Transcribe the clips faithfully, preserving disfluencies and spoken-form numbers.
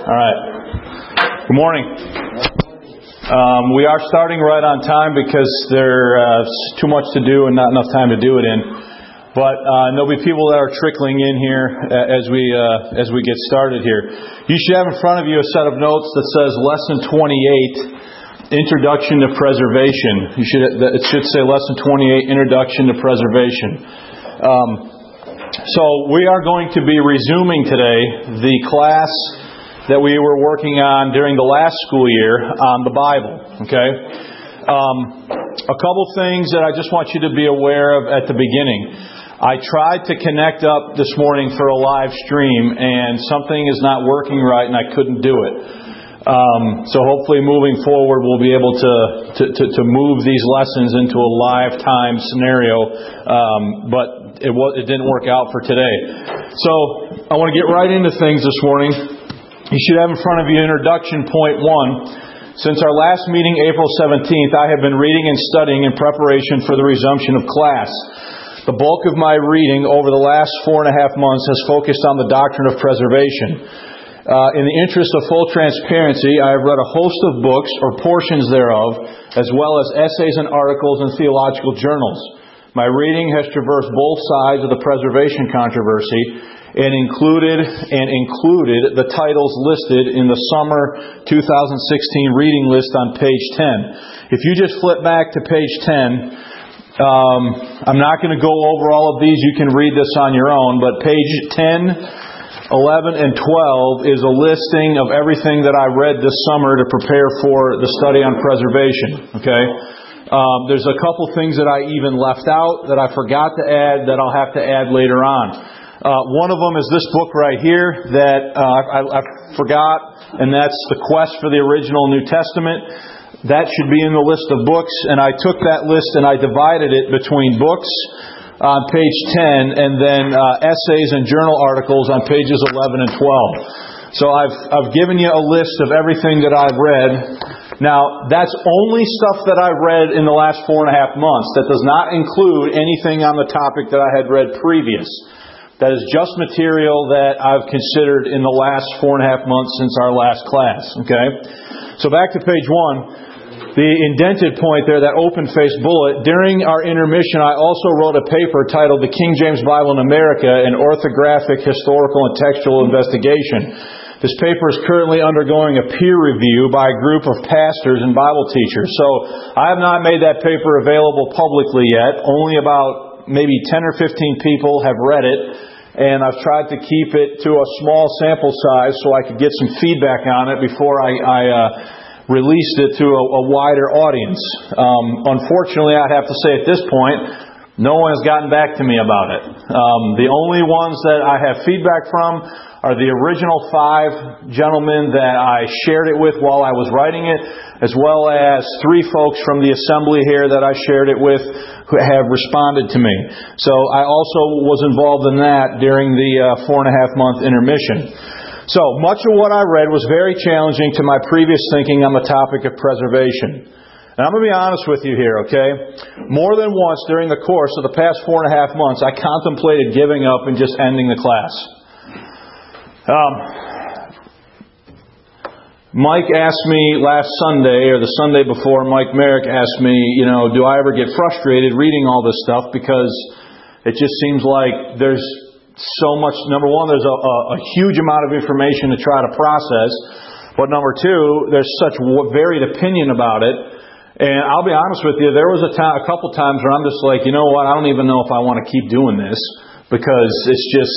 All right. Good morning. Um, we are starting right on time because there's uh, too much to do and not enough time to do it in. But uh, there'll be people that are trickling in here as we uh, as we get started here. You should have in front of you a set of notes that says Lesson twenty-eight, Introduction to Preservation. You should it should say Lesson twenty-eight, Introduction to Preservation. Um, so we are going to be resuming today the class that we were working on during the last school year on the Bible. Okay, um, a couple things that I just want you to be aware of at the beginning. I tried to connect up this morning for a live stream, and something is not working right, and I couldn't do it. Um, so hopefully, moving forward, we'll be able to to, to, to move these lessons into a live time scenario. Um, but it was it didn't work out for today. So I want to get right into things this morning. You should have in front of you introduction point one. Since our last meeting, April seventeenth, I have been reading and studying in preparation for the resumption of class. The bulk of my reading over the last four and a half months has focused on the doctrine of preservation. Uh, in the interest of full transparency, I have read a host of books or portions thereof, as well as essays and articles in theological journals. My reading has traversed both sides of the preservation controversy and included and included the titles listed in the summer two thousand sixteen reading list on page ten. If you just flip back to page ten, um, I'm not going to go over all of these. You can read this on your own, but page ten, eleven, and twelve is a listing of everything that I read this summer to prepare for the study on preservation. Okay? Um, there's a couple things that I even left out that I forgot to add that I'll have to add later on. Uh, one of them is this book right here that uh, I, I forgot, and that's The Quest for the Original New Testament. That should be in the list of books, and I took that list and I divided it between books on page ten and then uh, essays and journal articles on pages eleven and twelve. So I've I've given you a list of everything that I've read. Now, that's only stuff that I've read in the last four and a half months. That does not include anything on the topic that I had read previous. That is just material that I've considered in the last four and a half months since our last class. Okay? So back to page one. The indented point there, that open-faced bullet. During our intermission, I also wrote a paper titled The King James Bible in America, an Orthographic, Historical, and Textual Investigation. This paper is currently undergoing a peer review by a group of pastors and Bible teachers. So I have not made that paper available publicly yet. Only about maybe ten or fifteen people have read it. And I've tried to keep it to a small sample size so I could get some feedback on it before I, I uh, released it to a, a wider audience. Um, unfortunately, I'd have to say at this point, no one has gotten back to me about it. Um, the only ones that I have feedback from are the original five gentlemen that I shared it with while I was writing it, as well as three folks from the assembly here that I shared it with who have responded to me. So I also was involved in that during the uh, four and a half month intermission. So much of what I read was very challenging to my previous thinking on the topic of preservation. And I'm going to be honest with you here, okay? More than once during the course of the past four and a half months, I contemplated giving up and just ending the class. Um, Mike asked me last Sunday, or the Sunday before, Mike Merrick asked me, you know, do I ever get frustrated reading all this stuff? Because it just seems like there's so much. Number one, there's a, a, a huge amount of information to try to process. But number two, there's such varied opinion about it. And I'll be honest with you, there was a, time, a couple times where I'm just like, you know what, I don't even know if I want to keep doing this. Because it's just...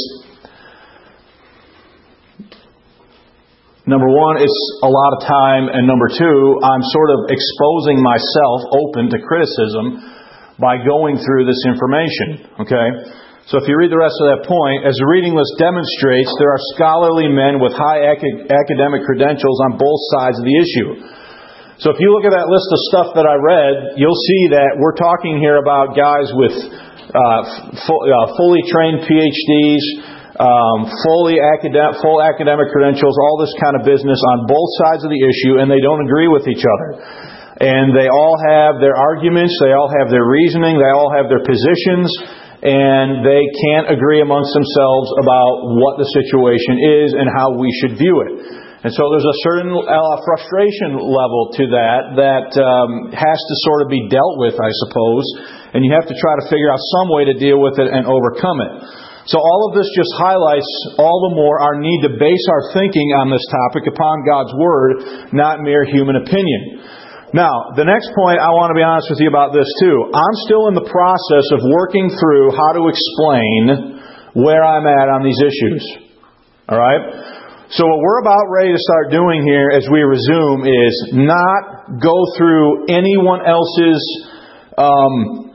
Number one, it's a lot of time, and number two, I'm sort of exposing myself open to criticism by going through this information. Okay? So if you read the rest of that point, as the reading list demonstrates, there are scholarly men with high ac- academic credentials on both sides of the issue. So if you look at that list of stuff that I read, you'll see that we're talking here about guys with uh, full, uh, fully trained P H Ds, Um, fully academic, full academic credentials, all this kind of business on both sides of the issue, and they don't agree with each other. And they all have their arguments, they all have their reasoning, they all have their positions, and they can't agree amongst themselves about what the situation is and how we should view it. And so there's a certain uh, frustration level to that that um, has to sort of be dealt with, I suppose. And you have to try to figure out some way to deal with it and overcome it. So all of this just highlights all the more our need to base our thinking on this topic upon God's Word, not mere human opinion. Now, the next point I want to be honest with you about this too. I'm still in the process of working through how to explain where I'm at on these issues. All right? So what we're about ready to start doing here as we resume is not go through anyone else's um,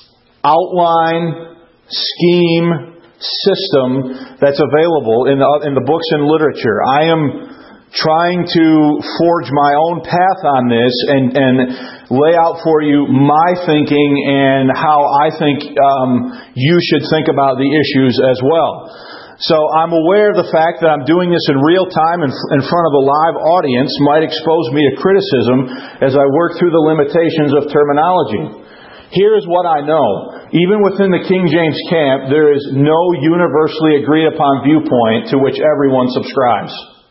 outline, scheme, system that's available in the, in the books and literature. I am trying to forge my own path on this and, and lay out for you my thinking and how I think um, you should think about the issues as well. So I'm aware of the fact that I'm doing this in real time in, in front of a live audience might expose me to criticism as I work through the limitations of terminology. Here is what I know. Even within the King James camp, there is no universally agreed upon viewpoint to which everyone subscribes.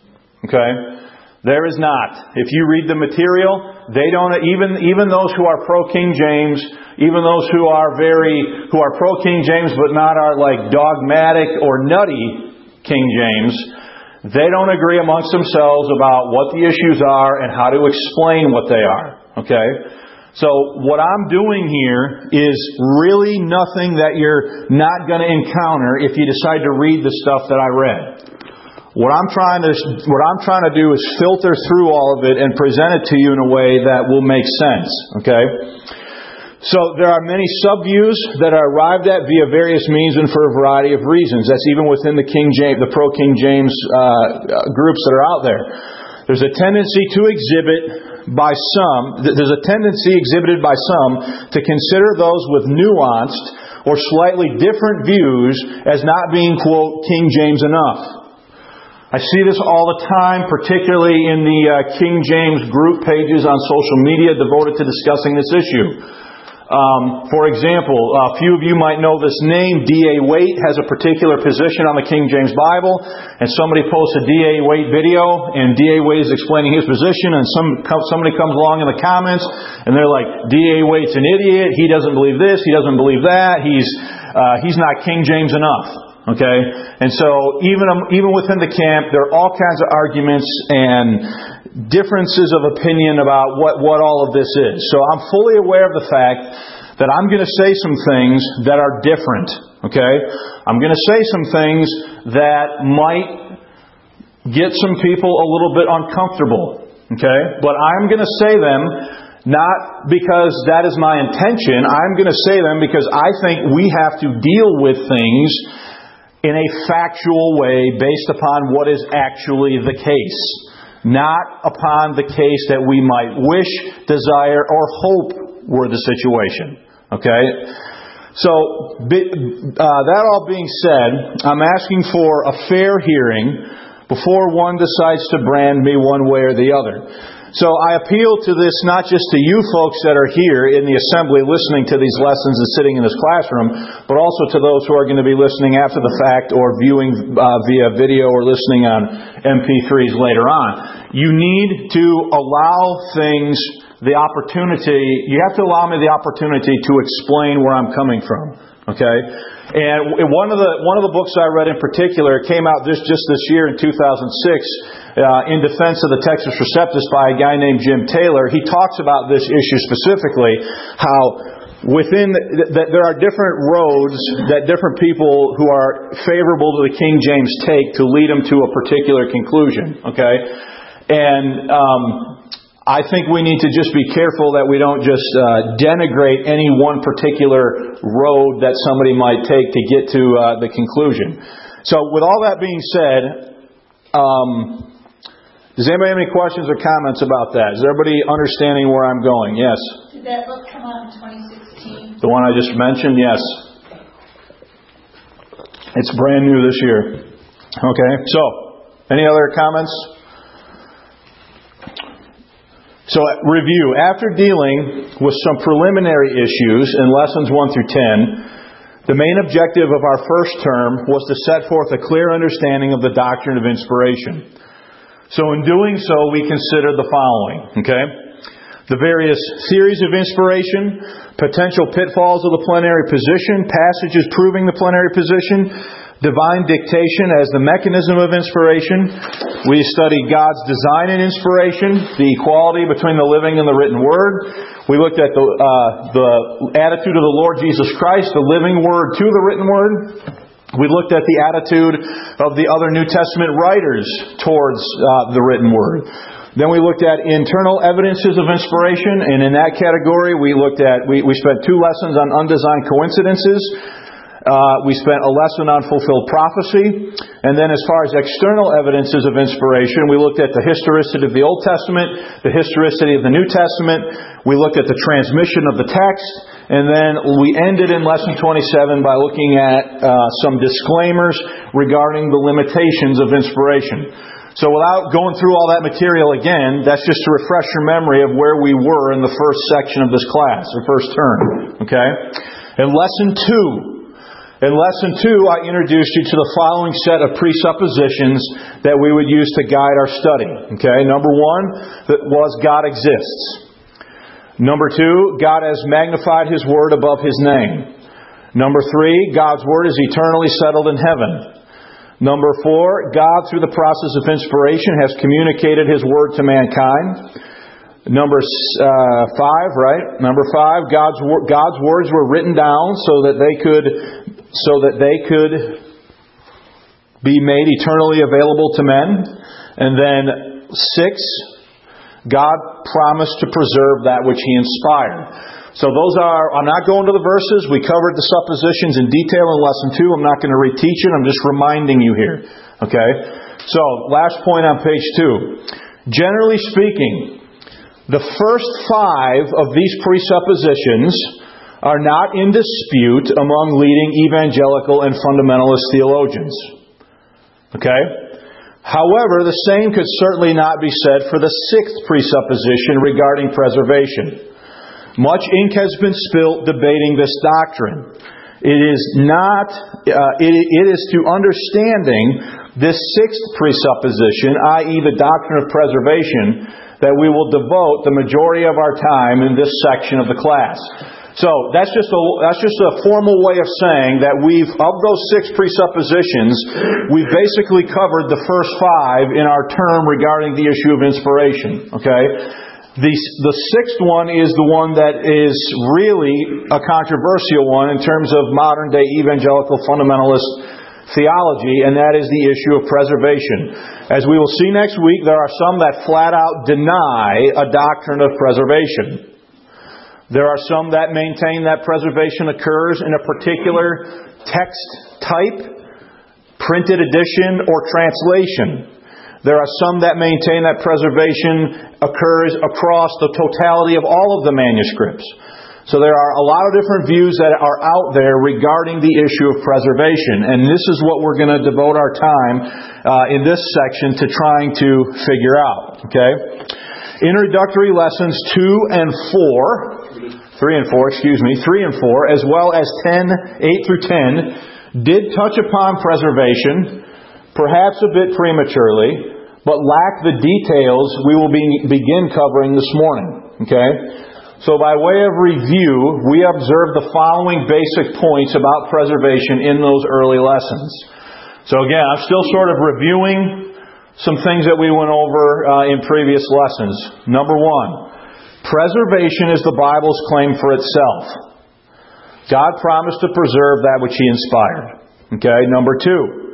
Okay? There is not. If you read the material, they don't, even, even those who are pro-King James, even those who are very, who are pro-King James but not are like dogmatic or nutty King James, they don't agree amongst themselves about what the issues are and how to explain what they are. Okay? So what I'm doing here is really nothing that you're not going to encounter if you decide to read the stuff that I read. What I'm trying to what I'm trying to do is filter through all of it and present it to you in a way that will make sense. Okay? So there are many subviews that are arrived at via various means and for a variety of reasons. That's even within the King James, the pro-King James uh, groups that are out there. There's a tendency to exhibit by some, there's a tendency exhibited by some to consider those with nuanced or slightly different views as not being, quote, King James enough. I see this all the time, particularly in the uh, King James group pages on social media devoted to discussing this issue. Um, for example, a few of you might know this name. D A Waite has a particular position on the King James Bible, and somebody posts a D A Waite video, and D A Waite is explaining his position, and some somebody comes along in the comments, and they're like, D A Waite's an idiot, he doesn't believe this, he doesn't believe that, he's uh, he's not King James enough. Okay? And so even even within the camp, there are all kinds of arguments and differences of opinion about what, what all of this is. So I'm fully aware of the fact that I'm going to say some things that are different. Okay? I'm going to say some things that might get some people a little bit uncomfortable. Okay? But I'm going to say them not because that is my intention. I'm going to say them because I think we have to deal with things in a factual way based upon what is actually the case, not upon the case that we might wish, desire, or hope were the situation. Okay? So, uh, that all being said, I'm asking for a fair hearing before one decides to brand me one way or the other. So I appeal to this not just to you folks that are here in the assembly listening to these lessons and sitting in this classroom, but also to those who are going to be listening after the fact or viewing uh, via video or listening on M P threes later on. You need to allow things the opportunity, you have to allow me the opportunity to explain where I'm coming from. Okay? And one of the one of the books I read in particular came out just, just this year in two thousand six uh, in defense of the Textus Receptus by a guy named Jim Taylor. He talks about this issue specifically, how within the, that there are different roads that different people who are favorable to the King James take to lead them to a particular conclusion. Okay, and um, I think we need to just be careful that we don't just uh, denigrate any one particular road that somebody might take to get to uh, the conclusion. So with all that being said, um, does anybody have any questions or comments about that? Is everybody understanding where I'm going? Yes? Did that book come out in twenty sixteen? The one I just mentioned? Yes. It's brand new this year. Okay, so any other comments? So, review. After dealing with some preliminary issues in lessons one through ten, the main objective of our first term was to set forth a clear understanding of the doctrine of inspiration. So in doing so, we consider the following, okay? The various theories of inspiration, potential pitfalls of the plenary position, passages proving the plenary position, divine dictation as the mechanism of inspiration. We studied God's design in inspiration, the equality between the living and the written Word. We looked at the, uh, the attitude of the Lord Jesus Christ, the living Word to the written Word. We looked at the attitude of the other New Testament writers towards uh, the written Word. Then we looked at internal evidences of inspiration, and in that category we looked at, we, we spent two lessons on undesigned coincidences. Uh, we spent a lesson on fulfilled prophecy. And then as far as external evidences of inspiration, we looked at the historicity of the Old Testament, the historicity of the New Testament. We looked at the transmission of the text. And then we ended in lesson twenty-seven by looking at uh, some disclaimers regarding the limitations of inspiration. So without going through all that material again, that's just to refresh your memory of where we were in the first section of this class, the first term. Okay? In lesson two, in lesson two, I introduced you to the following set of presuppositions that we would use to guide our study. Okay? Number one, that was God exists. Number two, God has magnified His Word above His name. Number three, God's Word is eternally settled in heaven. Number four, God, through the process of inspiration, has communicated His Word to mankind. Number uh, five, right? Number five, God's God's words were written down so that they could, so that they could be made eternally available to men. And then six, God promised to preserve that which He inspired. So those are, I'm not going to the verses. We covered the suppositions in detail in lesson two. I'm not going to reteach it. I'm just reminding you here. Okay? So, last point on page two. Generally speaking, the first five of these presuppositions are not in dispute among leading evangelical and fundamentalist theologians. Okay? However, the same could certainly not be said for the sixth presupposition regarding preservation. Much ink has been spilt debating this doctrine. It is not, uh, it, it is to understanding this sixth presupposition, that is the doctrine of preservation, that we will devote the majority of our time in this section of the class. So, that's just a, that's just a formal way of saying that we've, of those six presuppositions, we've basically covered the first five in our term regarding the issue of inspiration. Okay? The, the sixth one is the one that is really a controversial one in terms of modern day evangelical fundamentalist theology, and that is the issue of preservation. As we will see next week, there are some that flat out deny a doctrine of preservation. There are some that maintain that preservation occurs in a particular text type, printed edition, or translation. There are some that maintain that preservation occurs across the totality of all of the manuscripts. So there are a lot of different views that are out there regarding the issue of preservation. And this is what we're going to devote our time uh, in this section to trying to figure out. Okay? Introductory lessons two and four, three and four, excuse me, three and four, as well as ten, eight through ten, did touch upon preservation, perhaps a bit prematurely, but lack the details we will be, begin covering this morning. Okay? So by way of review, we observed the following basic points about preservation in those early lessons. So again, I'm still sort of reviewing some things that we went over uh, in previous lessons. Number one, preservation is the Bible's claim for itself. God promised to preserve that which He inspired. Okay? Number two,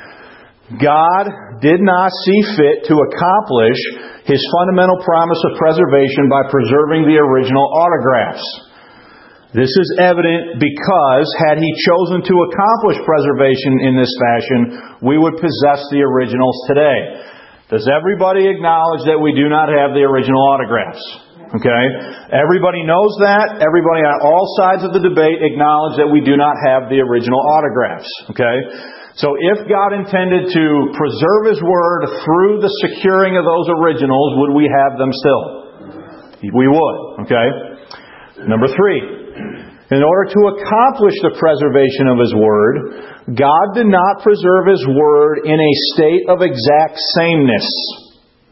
God did not see fit to accomplish His fundamental promise of preservation by preserving the original autographs. This is evident because had He chosen to accomplish preservation in this fashion, we would possess the originals today. Does everybody acknowledge that we do not have the original autographs? Okay? Everybody knows that. Everybody on all sides of the debate acknowledge that we do not have the original autographs. Okay? So if God intended to preserve His Word through the securing of those originals, would we have them still? We would. Okay? Number three. In order to accomplish the preservation of His Word, God did not preserve His Word in a state of exact sameness.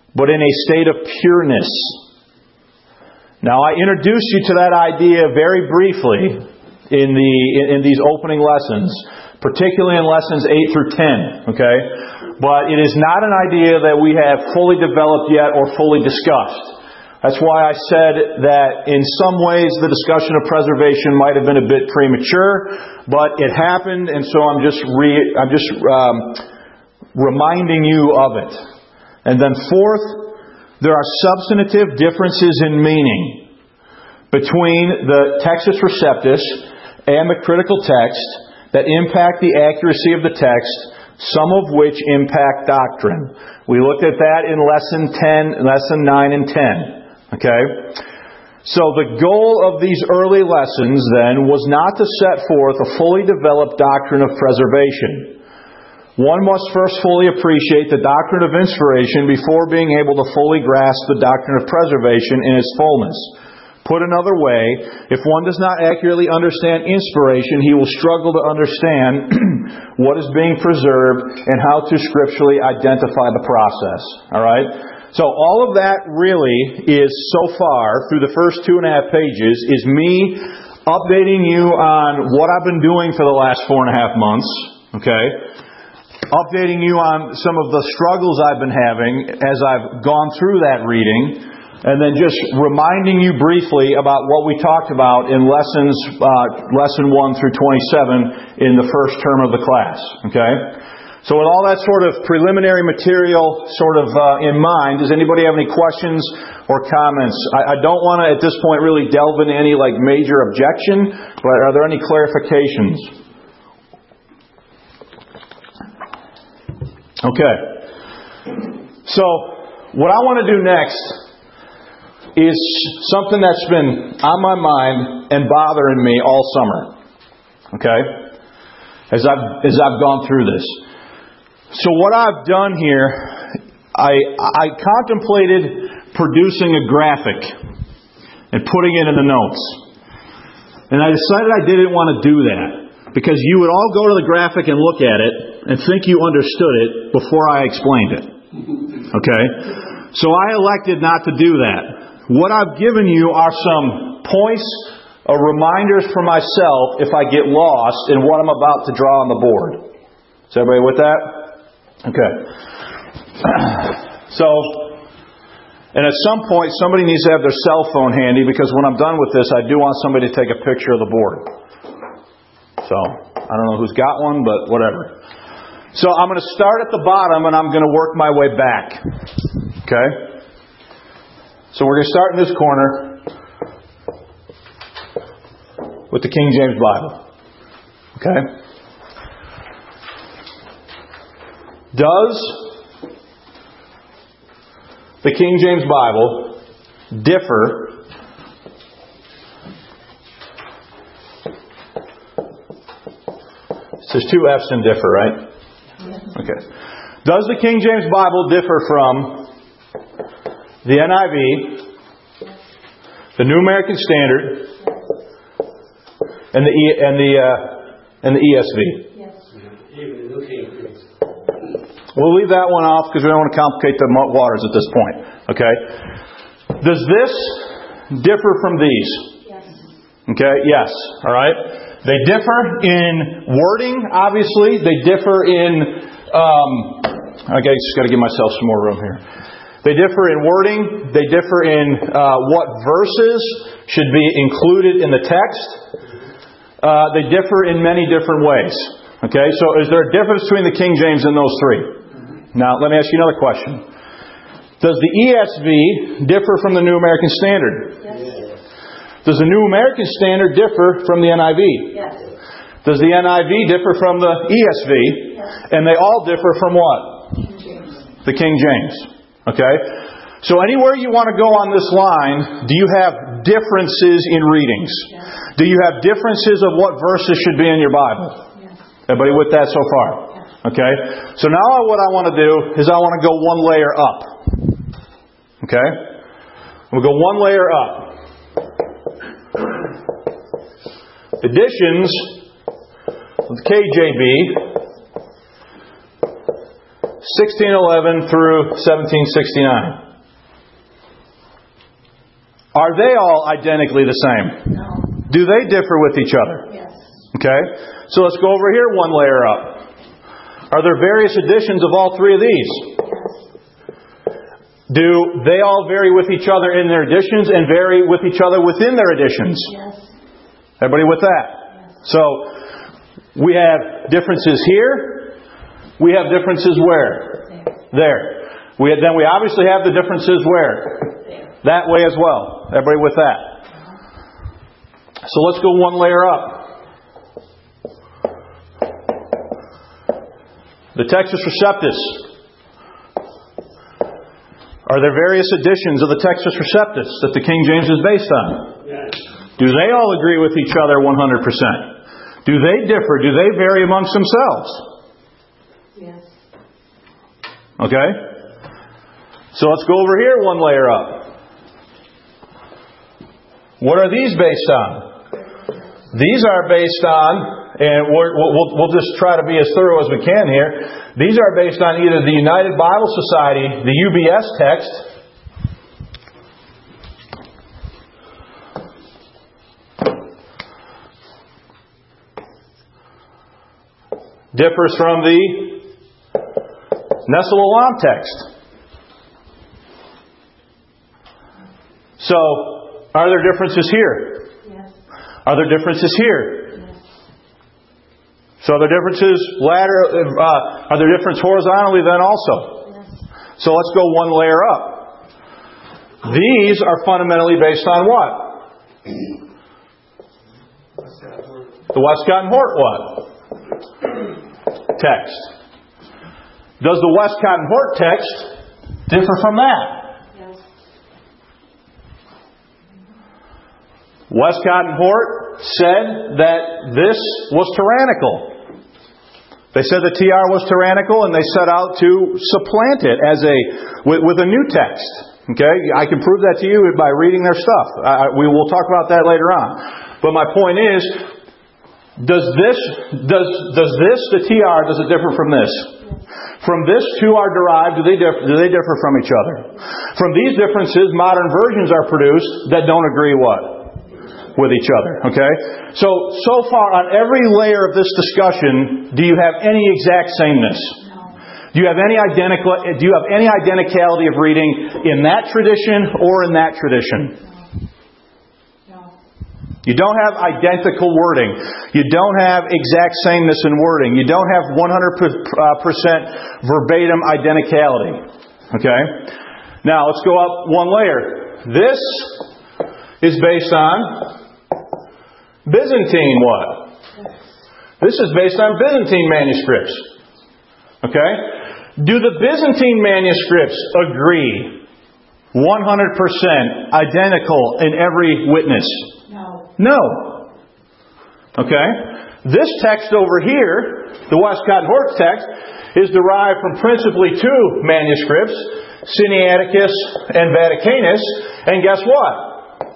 but in a state of pureness. Now, I introduced you to that idea very briefly in the in these opening lessons, particularly in lessons eight through ten, okay? But it is not an idea that we have fully developed yet or fully discussed. That's why I said that in some ways the discussion of preservation might have been a bit premature, but it happened, and so I'm just re, I'm just um, reminding you of it. And then fourth, there are substantive differences in meaning between the Textus Receptus and the critical text that impact the accuracy of the text, some of which impact doctrine. We looked at that in lesson ten, lesson nine and ten. Okay? So the goal of these early lessons then was not to set forth a fully developed doctrine of preservation. One must first fully appreciate the doctrine of inspiration before being able to fully grasp the doctrine of preservation in its fullness. Put another way, if one does not accurately understand inspiration, he will struggle to understand what is being preserved and how to scripturally identify the process. Alright? So all of that really is, so far, through the first two and a half pages, is me updating you on what I've been doing for the last four and a half months. Okay? Updating you on some of the struggles I've been having as I've gone through that reading. And then just reminding you briefly about what we talked about in lessons, uh, lesson one through twenty-seven in the first term of the class. Okay? So with all that sort of preliminary material sort of uh, in mind, does anybody have any questions or comments? I, I don't want to at this point really delve into any like major objection, but are there any clarifications? Okay. So what I want to do next is something that's been on my mind and bothering me all summer. Okay? As I've as I've gone through this. So what I've done here, I, I contemplated producing a graphic and putting it in the notes. And I decided I didn't want to do that because you would all go to the graphic and look at it and think you understood it before I explained it. Okay? So I elected not to do that. What I've given you are some points or reminders for myself if I get lost in what I'm about to draw on the board. Is everybody with that? Okay. So, and at some point somebody needs to have their cell phone handy because when I'm done with this I do want somebody to take a picture of the board. So, I don't know who's got one, but whatever. So I'm going to start at the bottom and I'm going to work my way back. Okay? So we're going to start in this corner with the King James Bible. Okay? Does the King James Bible differ There's two F's in differ, right? Okay. Does the King James Bible differ from the N I V, the New American Standard, and the e, and the uh, and the E S V? We'll leave that one off because we don't want to complicate the waters at this point. Okay? Does this differ from these? Yes. Okay? Yes. All right? They differ in wording, obviously. They differ in... Um, I just got to give myself some more room here. They differ in wording. They differ in uh, what verses should be included in the text. Uh, they differ in many different ways. Okay? So is there a difference between the King James and those three? Now, let me ask you another question. Does the E S V differ from the New American Standard? Yes. Does the New American Standard differ from the N I V? Yes. Does the N I V differ from the E S V? Yes. And they all differ from what? King James. The King James. Okay? So anywhere you want to go on this line, do you have differences in readings? Yes. Do you have differences of what verses should be in your Bible? Yes. Everybody with that so far? Okay? So now what I want to do is I want to go one layer up. Okay? We'll go one layer up. Editions of the K J V sixteen eleven through seventeen sixty-nine. Are they all identically the same? No. Do they differ with each other? Yes. Okay. So let's go over here one layer up. Are there various editions of all three of these? Do they all vary with each other in their editions and vary with each other within their editions? Yes. Everybody with that? Yes. So, we have differences here. We have differences where? There. There. We have, then we obviously have the differences where? There. That way as well. Everybody with that? So let's go one layer up. The Textus Receptus. Are there various editions of the Textus Receptus that the King James is based on? Yes. Do they all agree with each other one hundred percent? Do they differ? Do they vary amongst themselves? Yes. Okay? So let's go over here one layer up. What are these based on? These are based on, and we're, we'll, we'll just try to be as thorough as we can here. These are based on either the United Bible Society, the U B S text, differs from the Nestle Alam text. So, are there differences here? Yes. Are there differences here? Yes. So are there differences lateral? Uh, are there differences horizontally then also? Yes. So let's go one layer up. These are fundamentally based on what? The Westcott and Hort what? Text. Does the Westcott and Hort text differ from that? Yes. Westcott and Hort said that this was tyrannical. They said the T R was tyrannical, and they set out to supplant it as a with, with a new text. Okay, I can prove that to you by reading their stuff. I, we will talk about that later on. But my point is, does this does does this the T R does it differ from this? From this two are derived. Do they differ, do they differ from each other? From these differences, modern versions are produced that don't agree what? With each other. Okay? So, so far on every layer of this discussion, do you have any exact sameness? No. Do you have any identical, do you have any identicality of reading in that tradition or in that tradition? No. You don't have identical wording. You don't have exact sameness in wording. You don't have one hundred percent verbatim identicality. Okay? Now, let's go up one layer. This is based on Byzantine what? This is based on Byzantine manuscripts. Okay? Do the Byzantine manuscripts agree one hundred percent identical in every witness? No. No. Okay? This text over here, the Westcott and Hort text, is derived from principally two manuscripts, Sinaiticus and Vaticanus, and guess what?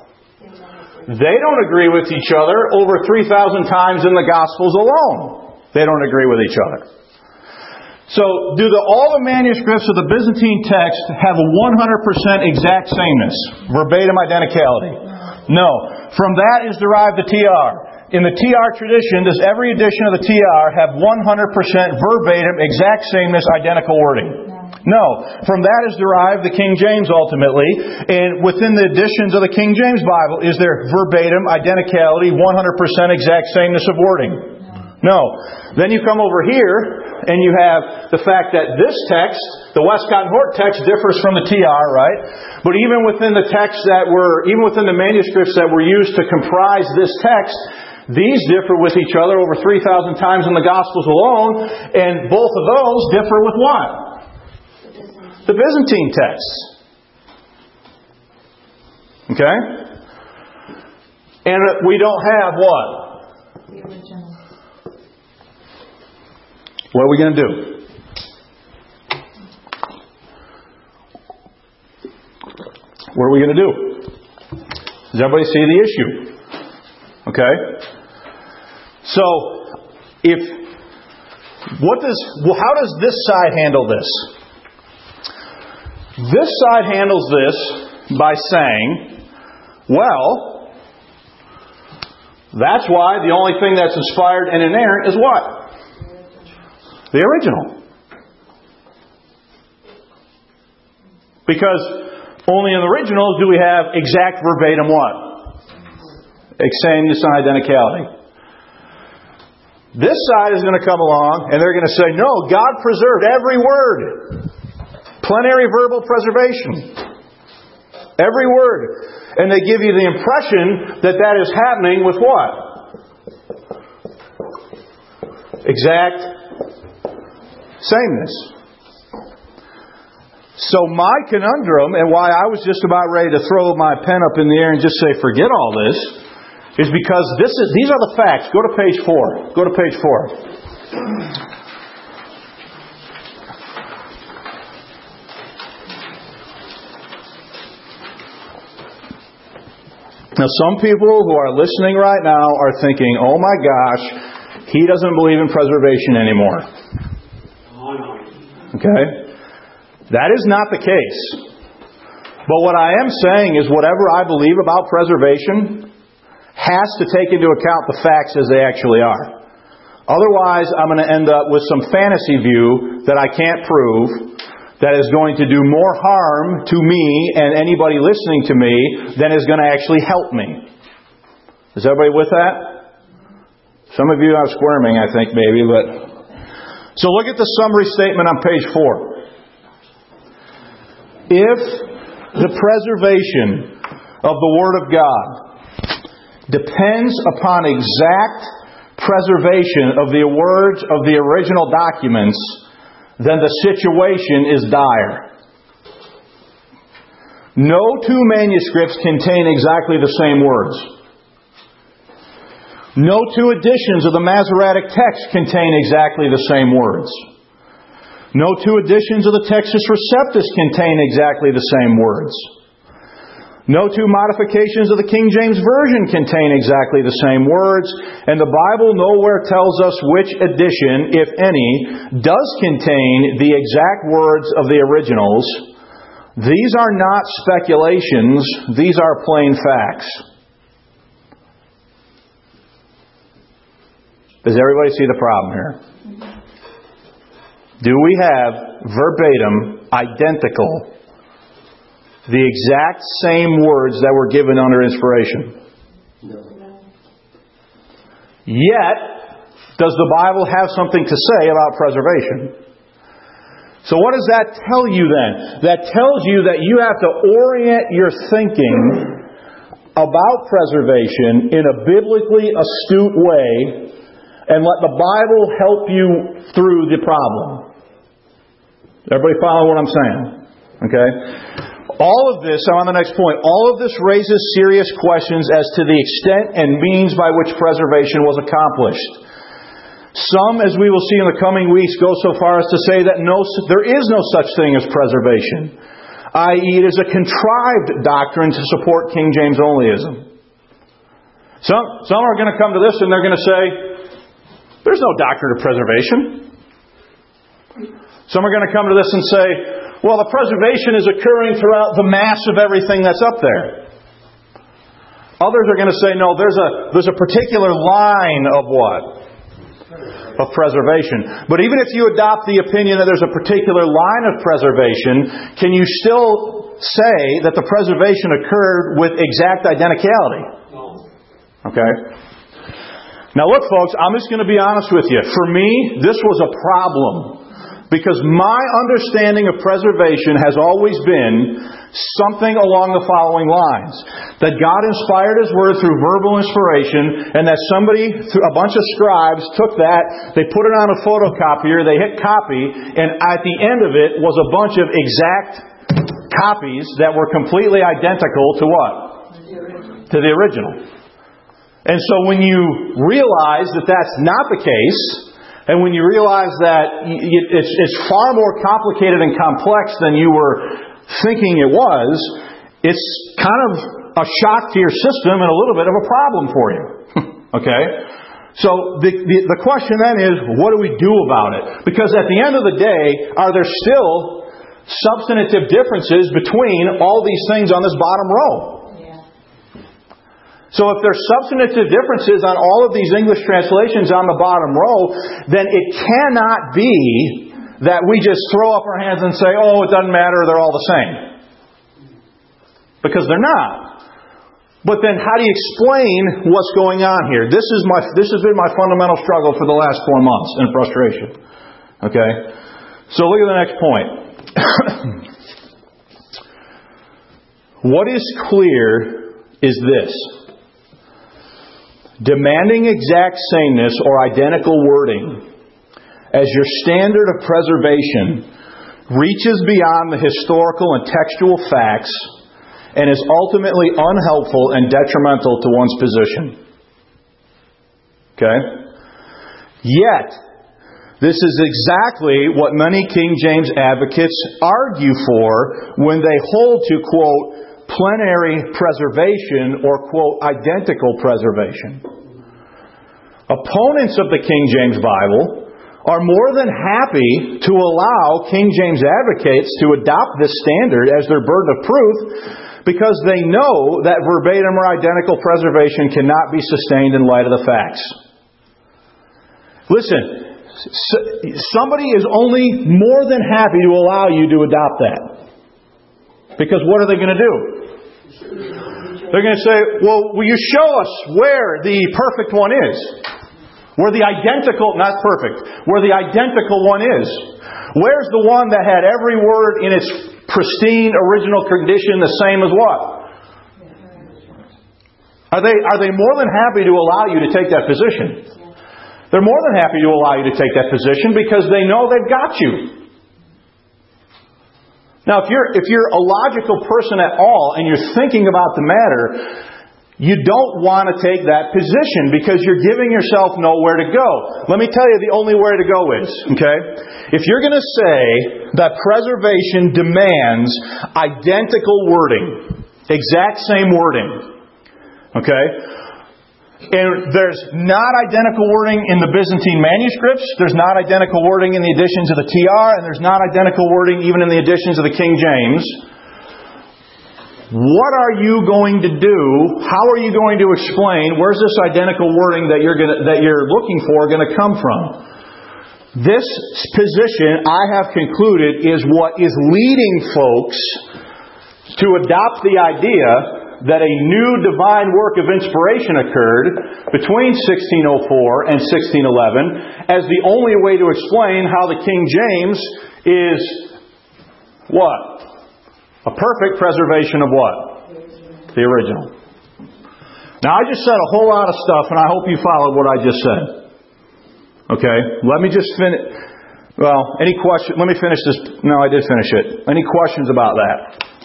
They don't agree with each other over three thousand times in the Gospels alone. They don't agree with each other. So, do the, all the manuscripts of the Byzantine text have a one hundred percent exact sameness? Verbatim identicality? No. From that is derived the T R. In the T R tradition, does every edition of the T R have one hundred percent verbatim exact sameness identical wording? No. From that is derived the King James ultimately. And within the editions of the King James Bible, is there verbatim, identicality, one hundred percent exact sameness of wording? No. Then you come over here, and you have the fact that this text, the Westcott and Hort text, differs from the T R, right? But even within the texts that were, even within the manuscripts that were used to comprise this text, these differ with each other over three thousand times in the Gospels alone, and both of those differ with what? The Byzantine texts. Okay? And we don't have what? The original. What are we going to do? What are we going to do? Does everybody see the issue? Okay? So, if, what does, well, how does this side handle this? This side handles this by saying, well, that's why the only thing that's inspired and inerrant is what? The original. Because only in the original do we have exact verbatim what? Sameness and identicality. This side is going to come along and they're going to say, no, God preserved every word. Plenary verbal preservation. Every word. And they give you the impression that that is happening with what? Exact sameness. So my conundrum, and why I was just about ready to throw my pen up in the air and just say, forget all this, is because this is these are the facts. Go to page four. Go to page four. Now, some people who are listening right now are thinking, oh my gosh, he doesn't believe in preservation anymore. Okay? That is not the case. But what I am saying is whatever I believe about preservation has to take into account the facts as they actually are. Otherwise, I'm going to end up with some fantasy view that I can't prove, that is going to do more harm to me and anybody listening to me than is going to actually help me. Is everybody with that? Some of you are squirming, I think, maybe. But so look at the summary statement on page four. If the preservation of the Word of God depends upon exact preservation of the words of the original documents, then the situation is dire. No two manuscripts contain exactly the same words. No two editions of the Masoretic text contain exactly the same words. No two editions of the Textus Receptus contain exactly the same words. No two modifications of the King James Version contain exactly the same words, and the Bible nowhere tells us which edition, if any, does contain the exact words of the originals. These are not speculations, these are plain facts. Does everybody see the problem here? Do we have verbatim, identical, the exact same words that were given under inspiration? No. Yet, does the Bible have something to say about preservation? So what does that tell you then? That tells you that you have to orient your thinking about preservation in a biblically astute way and let the Bible help you through the problem. Everybody follow what I'm saying? Okay? All of this, I'm on the next point, all of this raises serious questions as to the extent and means by which preservation was accomplished. Some, as we will see in the coming weeks, go so far as to say that no, there is no such thing as preservation, that is, it is a contrived doctrine to support King James onlyism. Some, some are going to come to this and they're going to say, there's no doctrine of preservation. Some are going to come to this and say, well, the preservation is occurring throughout the mass of everything that's up there. Others are going to say, no, there's a there's a particular line of what? Of preservation. But even if you adopt the opinion that there's a particular line of preservation, can you still say that the preservation occurred with exact identicality? Okay? Now look, folks, I'm just going to be honest with you. For me, this was a problem. Because my understanding of preservation has always been something along the following lines. That God inspired His Word through verbal inspiration, and that somebody, a bunch of scribes, took that, they put it on a photocopier, they hit copy, and at the end of it was a bunch of exact copies that were completely identical to what? To the original. And so when you realize that that's not the case, and when you realize that it's, it's far more complicated and complex than you were thinking it was, it's kind of a shock to your system and a little bit of a problem for you. Okay? So the, the, the question then is, what do we do about it? Because at the end of the day, are there still substantive differences between all these things on this bottom row. Yeah. So if there's substantive differences on all of these English translations on the bottom row, then it cannot be that we just throw up our hands and say, oh, it doesn't matter, they're all the same. Because they're not. But then how do you explain what's going on here? This is my this has been my fundamental struggle for the last four months and frustration. Okay? So look at the next point. What is clear is this. Demanding exact sameness or identical wording as your standard of preservation reaches beyond the historical and textual facts and is ultimately unhelpful and detrimental to one's position. Okay? Yet, this is exactly what many King James advocates argue for when they hold to, quote, plenary preservation or, quote, identical preservation. Opponents of the King James Bible are more than happy to allow King James advocates to adopt this standard as their burden of proof because they know that verbatim or identical preservation cannot be sustained in light of the facts. Listen. Somebody is only more than happy to allow you to adopt that. Because what are they going to do? They're going to say, well, will you show us where the perfect one is? Where the identical, not perfect, where the identical one is. Where's the one that had every word in its pristine original condition the same as what? Are they, are they more than happy to allow you to take that position? They're more than happy to allow you to take that position because they know they've got you. Now, if you're, if you're a logical person at all and you're thinking about the matter, you don't want to take that position because you're giving yourself nowhere to go. Let me tell you the only way to go is, okay? If you're going to say that preservation demands identical wording, exact same wording, okay? And there's not identical wording in the Byzantine manuscripts. There's not identical wording in the editions of the T R. And there's not identical wording even in the editions of the King James. What are you going to do? How are you going to explain where's this identical wording that you're gonna, that you're looking for going to come from? This position, I have concluded, is what is leading folks to adopt the idea that a new divine work of inspiration occurred between sixteen oh four and sixteen eleven as the only way to explain how the King James is what? A perfect preservation of what? The original. Now I just said a whole lot of stuff and I hope you followed what I just said. Okay? Let me just finish. Well, any question? Let me finish this. No, I did finish it. Any questions about that?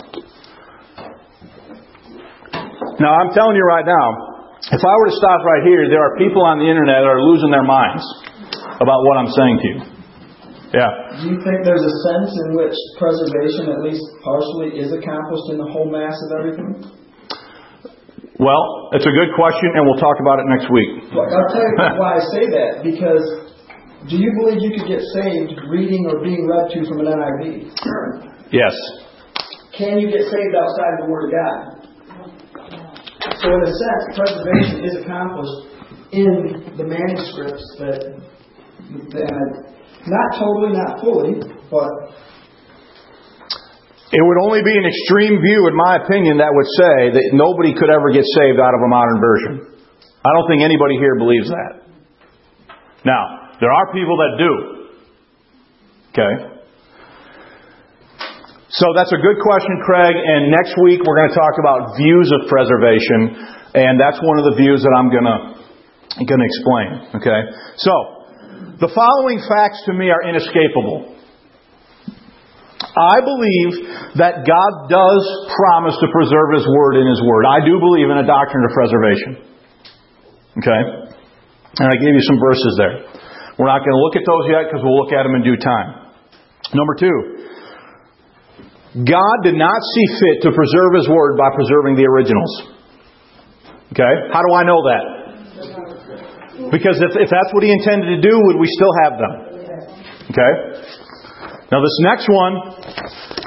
Now, I'm telling you right now, if I were to stop right here, there are people on the internet that are losing their minds about what I'm saying to you. Yeah. Do you think there's a sense in which preservation, at least partially, is accomplished in the whole mass of everything? Well, it's a good question, and we'll talk about it next week. Look, I'll tell you why I say that. Because do you believe you could get saved reading or being read to from an N I V? Yes. Can you get saved outside of the Word of God? So in a sense, preservation is accomplished in the manuscripts that, that not totally, not fully, but... It would only be an extreme view, in my opinion, that would say that nobody could ever get saved out of a modern version. I don't think anybody here believes that. Now, there are people that do. Okay? So that's a good question, Craig, and next week we're going to talk about views of preservation, and that's one of the views that I'm going to, going to explain. Okay? So, the following facts to me are inescapable. I believe that God does promise to preserve His Word in His Word. I do believe in a doctrine of preservation. Okay? And I gave you some verses there. We're not going to look at those yet because we'll look at them in due time. Number two. God did not see fit to preserve His Word by preserving the originals. Okay? How do I know that? Because if, if that's what He intended to do, would we still have them? Okay? Now this next one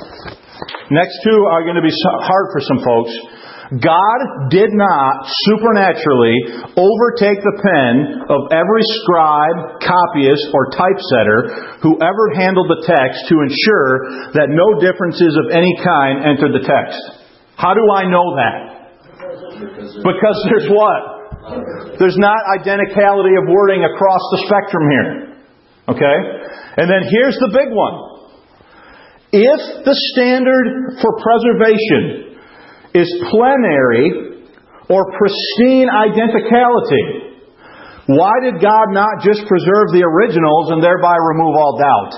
Next two are going to be hard for some folks. God did not supernaturally overtake the pen of every scribe, copyist, or typesetter who ever handled the text to ensure that no differences of any kind entered the text. How do I know that? Because there's what? There's not identicality of wording across the spectrum here. Okay? And then here's the big one. If the standard for preservation is plenary or pristine identicality, why did God not just preserve the originals and thereby remove all doubt?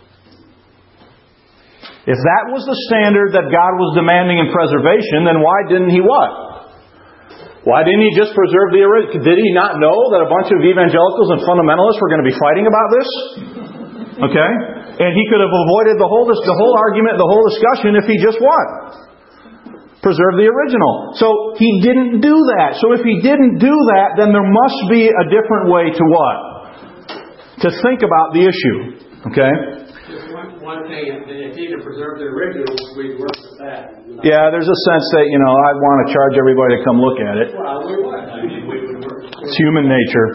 If that was the standard that God was demanding in preservation, then why didn't He what? Why didn't He just preserve the original? Did He not know that a bunch of evangelicals and fundamentalists were going to be fighting about this? Okay? And He could have avoided the whole, the whole argument, the whole discussion if He just what? Preserve the original. So He didn't do that. So if He didn't do that, then there must be a different way to what? To think about the issue. Okay? Just one, one thing, if He could preserve the originals, we'd work with that. Yeah, there's a sense that, you know, I'd want to charge everybody to come look at it. Well, we would. I mean, we would work. It's human nature.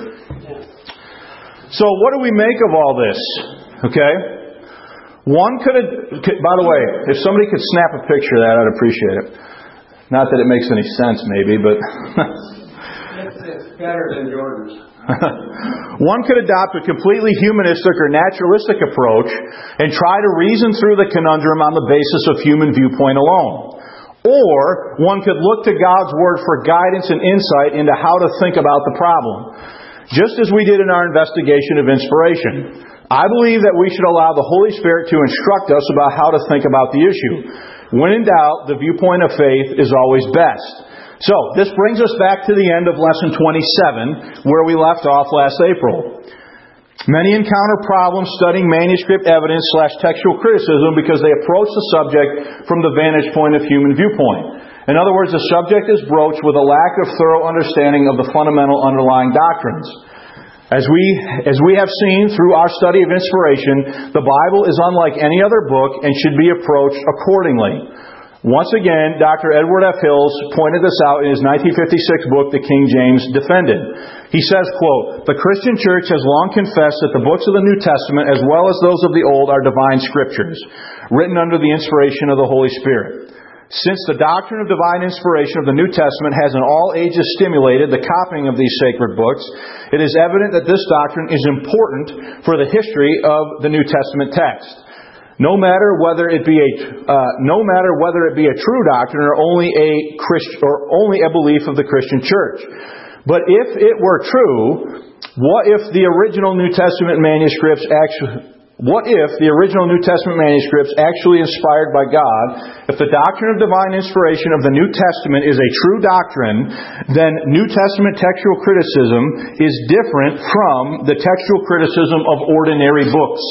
So what do we make of all this? Okay? One could have, by the way, if somebody could snap a picture of that, I'd appreciate it. Not that it makes any sense, maybe, but... It's better than Jordan's. One could adopt a completely humanistic or naturalistic approach and try to reason through the conundrum on the basis of human viewpoint alone. Or one could look to God's Word for guidance and insight into how to think about the problem. Just as we did in our investigation of inspiration. I believe that we should allow the Holy Spirit to instruct us about how to think about the issue. When in doubt, the viewpoint of faith is always best. So, this brings us back to the end of Lesson twenty-seven, where we left off last April. Many encounter problems studying manuscript evidence slash textual criticism because they approach the subject from the vantage point of human viewpoint. In other words, the subject is broached with a lack of thorough understanding of the fundamental underlying doctrines. As we, as we have seen through our study of inspiration, the Bible is unlike any other book and should be approached accordingly. Once again, Doctor Edward F. Hills pointed this out in his nineteen fifty-six book, The King James Defended. He says, quote, "The Christian Church has long confessed that the books of the New Testament, as well as those of the Old, are divine scriptures, written under the inspiration of the Holy Spirit. Since the doctrine of divine inspiration of the New Testament has in all ages stimulated the copying of these sacred books, it is evident that this doctrine is important for the history of the New Testament text. No matter whether it be a uh, no matter whether it be a true doctrine or only a Christ or only a belief of the Christian Church. But if it were true, what if the original New Testament manuscripts actually What if the original New Testament manuscripts actually inspired by God, if the doctrine of divine inspiration of the New Testament is a true doctrine, then New Testament textual criticism is different from the textual criticism of ordinary books.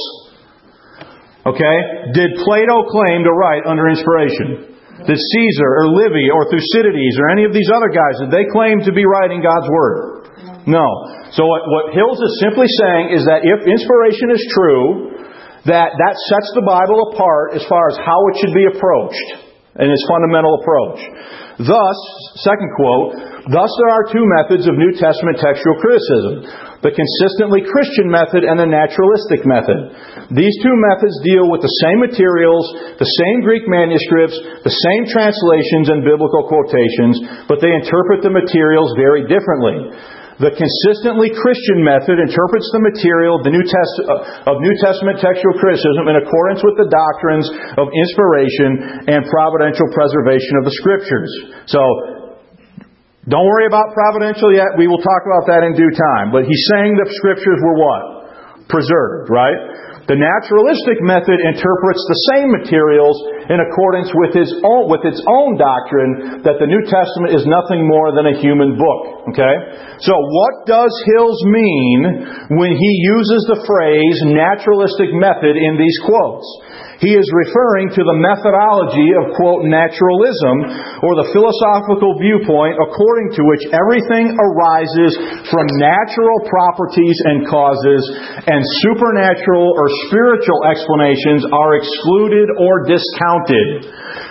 Okay? Did Plato claim to write under inspiration? Did Caesar or Livy or Thucydides or any of these other guys, did they claim to be writing God's Word? No. So what, what Hills is simply saying is that if inspiration is true, that that sets the Bible apart as far as how it should be approached in its fundamental approach. Thus, second quote, thus there are two methods of New Testament textual criticism, the consistently Christian method and the naturalistic method. These two methods deal with the same materials, the same Greek manuscripts, the same translations and biblical quotations, but they interpret the materials very differently. The consistently Christian method interprets the material of, the New Test- of New Testament textual criticism in accordance with the doctrines of inspiration and providential preservation of the Scriptures. So, don't worry about providential yet. We will talk about that in due time. But he's saying the Scriptures were what? Preserved, right? The naturalistic method interprets the same materials in accordance with his own, with its own doctrine that the New Testament is nothing more than a human book. Okay? So what does Hills mean when he uses the phrase naturalistic method in these quotes? He is referring to the methodology of, quote, naturalism, or the philosophical viewpoint according to which everything arises from natural properties and causes, and supernatural or spiritual explanations are excluded or discounted.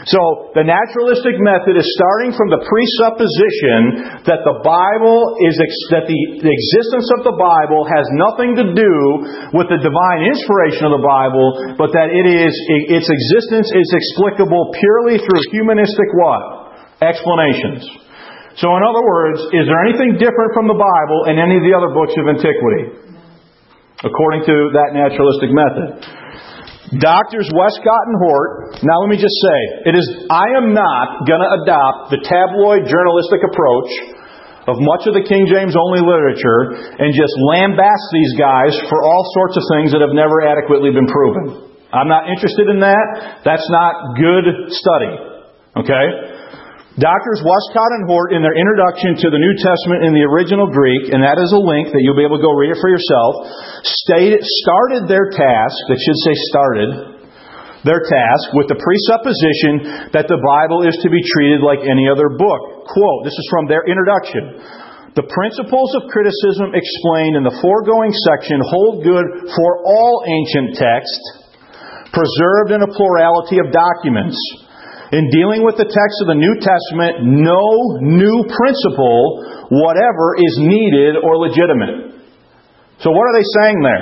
So, the naturalistic method is starting from the presupposition that the Bible is, that the, the existence of the Bible has nothing to do with the divine inspiration of the Bible, but that it is, its existence is explicable purely through humanistic what? Explanations. So, in other words, is there anything different from the Bible in any of the other books of antiquity? According to that naturalistic method. Doctors Westcott and Hort, now let me just say, it is I am not going to adopt the tabloid journalistic approach of much of the King James only literature and just lambaste these guys for all sorts of things that have never adequately been proven. I'm not interested in that. That's not good study. Okay? Doctors Westcott and Hort, in their introduction to the New Testament in the original Greek, and that is a link that you'll be able to go read it for yourself, stated, started their task, that should say started, their task with the presupposition that the Bible is to be treated like any other book. Quote, this is from their introduction. The principles of criticism explained in the foregoing section hold good for all ancient texts, preserved in a plurality of documents. In dealing with the text of the New Testament, no new principle, whatever, is needed or legitimate. So what are they saying there?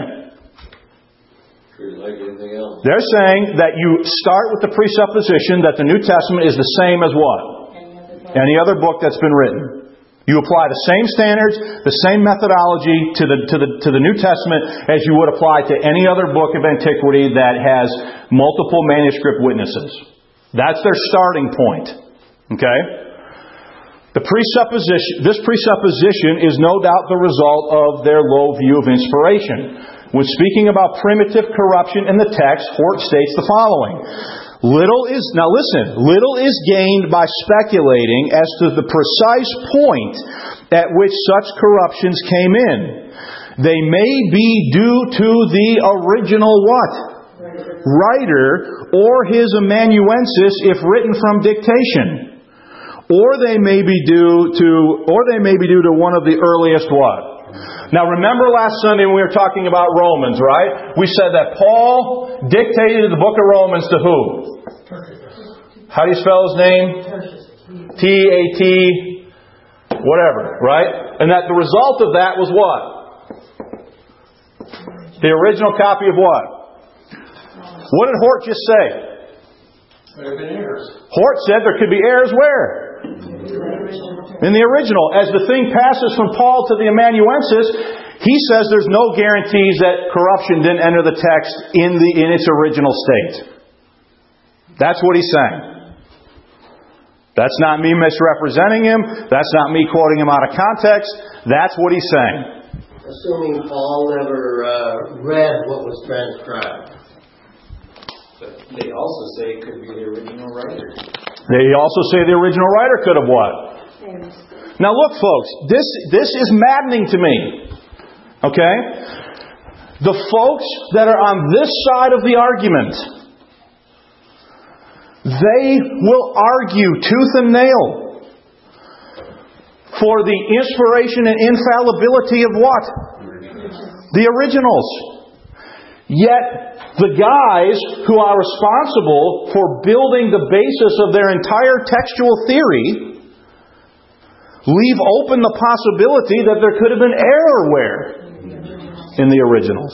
Like anything else. They're saying that you start with the presupposition that the New Testament is the same as what? Any other book that's been written. You apply the same standards, the same methodology to the, to the, to the New Testament as you would apply to any other book of antiquity that has multiple manuscript witnesses. That's their starting point. Okay? The presupposition, this presupposition is no doubt the result of their low view of inspiration. When speaking about primitive corruption in the text, Hort states the following. Little is, now listen, little is gained by speculating as to the precise point at which such corruptions came in. They may be due to the original what? Writer, or his amanuensis if written from dictation. Or they may be due to, or they may be due to one of the earliest what? Now remember last Sunday when we were talking about Romans, right? We said that Paul dictated the book of Romans to who? How do you spell his name? T A T, whatever, right? And that the result of that was what? The original copy of what? What did Hort just say? There have been errors. Hort said there could be errors where? In the original. As the thing passes from Paul to the amanuensis, he says there's no guarantees that corruption didn't enter the text in the in its original state. That's what he's saying. That's not me misrepresenting him. That's not me quoting him out of context. That's what he's saying. Assuming Paul never uh, read what was transcribed. But they also say it could be the original writer. They also say the original writer could have what? Now look, folks, this this is maddening to me. Okay? The folks that are on this side of the argument, they will argue tooth and nail for the inspiration and infallibility of what? The originals. Yet, the guys who are responsible for building the basis of their entire textual theory leave open the possibility that there could have been error where? In the originals.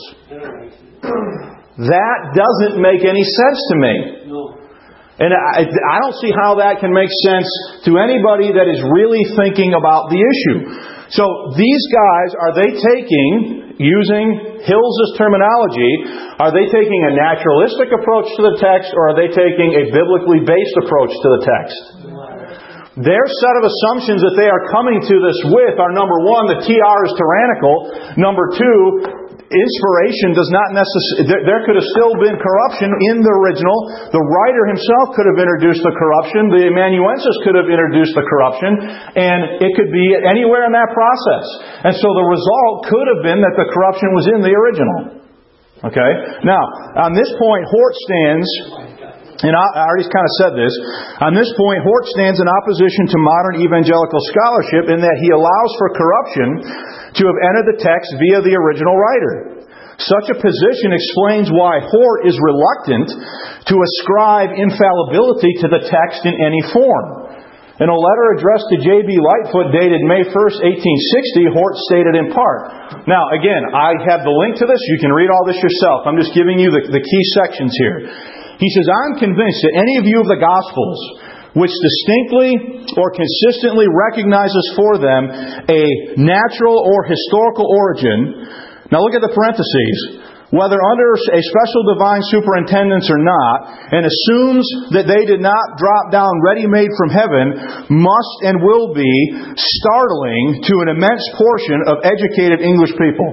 That doesn't make any sense to me. And I, I don't see how that can make sense to anybody that is really thinking about the issue. So these guys, are they taking, using Hills' terminology, are they taking a naturalistic approach to the text, or are they taking a biblically based approach to the text? Their set of assumptions that they are coming to this with are, number one, the T R is tyrannical. Number two, inspiration does not necessarily... There, there could have still been corruption in the original. The writer himself could have introduced the corruption. The amanuensis could have introduced the corruption. And it could be anywhere in that process. And so the result could have been that the corruption was in the original. Okay? Now, on this point, Hort stands... And I already kind of said this. On this point, Hort stands in opposition to modern evangelical scholarship in that he allows for corruption to have entered the text via the original writer. Such a position explains why Hort is reluctant to ascribe infallibility to the text in any form. In a letter addressed to J B Lightfoot dated May first, eighteen sixty, Hort stated in part. Now, again, I have the link to this. You can read all this yourself. I'm just giving you the, the key sections here. He says, I'm convinced that any view of the Gospels which distinctly or consistently recognizes for them a natural or historical origin. Now look at the parentheses. Whether under a special divine superintendence or not, and assumes that they did not drop down ready-made from heaven, must and will be startling to an immense portion of educated English people.